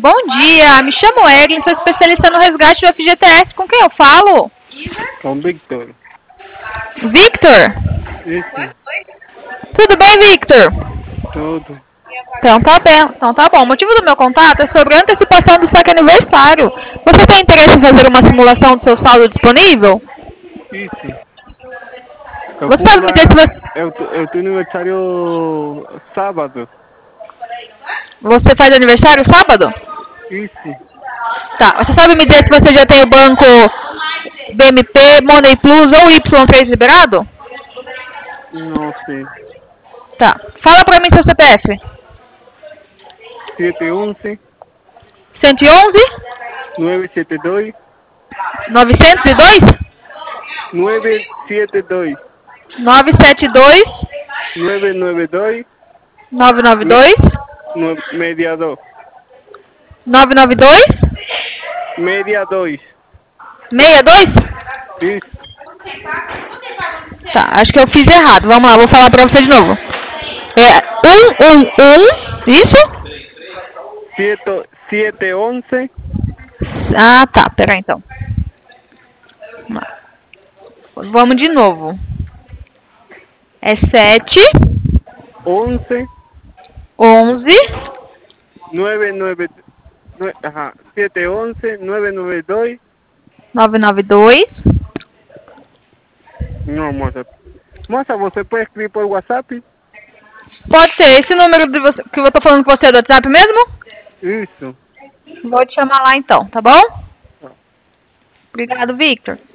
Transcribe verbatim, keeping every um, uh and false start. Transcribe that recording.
Bom dia, me chamo Eglin, sou especialista no resgate do F G T S. Com quem eu falo? Com Victor. Victor? Isso. Tudo bem, Victor? Tudo. Então tá bem, então tá bom. O motivo do meu contato é sobre a antecipação do saque aniversário. Você tem interesse em fazer uma simulação do seu saldo disponível? Isso. Eu Você sabe me dizer se você... Eu, eu tenho aniversário sábado. Você faz aniversário sábado? Isso. Tá, você sabe me dizer se você já tem o banco B M P, Money Plus ou Y três liberado? Não sei. Tá, fala pra mim seu C P F. sete onze. cento e onze? nove sete dois. novecentos e dois? nove sete dois. novecentos e setenta e dois? nove nove dois. novecentos e noventa e dois? Mediador. novecentos e noventa e dois? Mediador. sessenta e dois? Isso. Tá, acho que eu fiz errado. Vamos lá, vou falar pra você de novo. É um um um, isso? sete onze. Ah, tá, peraí então. Vamos de novo. É sete. onze. onze. nove nove. Ajá. sete onze. nove nove dois. novecentos e noventa e dois. Não, moça. Moça, você pode escrever por WhatsApp? Pode ser. Esse número de você, que eu tô falando com você é do WhatsApp mesmo? Isso. Vou te chamar lá então, tá bom? Obrigado, Victor.